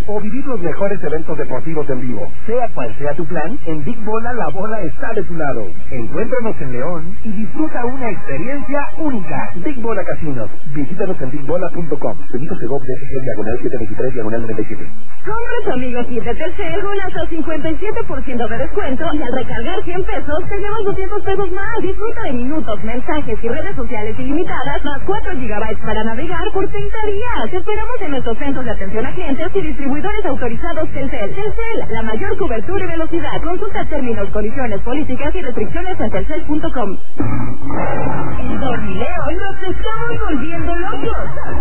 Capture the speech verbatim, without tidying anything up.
o vivir los mejores eventos deportivos en vivo. Sea cual sea tu plan, en Big Bola la bola está de tu lado. Encuéntranos en León y disfruta una experiencia única. Big Bola Casinos. Visítanos en big bola punto com. Benito Segov de F G diagonal setecientos veintitrés diagonal noventa y siete. Compra tu amigo kit de Telcel con hasta cincuenta y siete por ciento de descuento y al recargar cien pesos tenemos doscientos pesos más. Disfruta de minutos, mensajes y redes sociales ilimitadas más cuatro gigabytes para navegar por treinta días. Te esperamos en nuestros centros de atención a clientes y distribuidores autorizados Telcel. Telcel, la mayor cobertura y velocidad. Consulta términos, condiciones, políticas y restricciones en telcel punto com. En Dormileo nos estamos volviendo locos.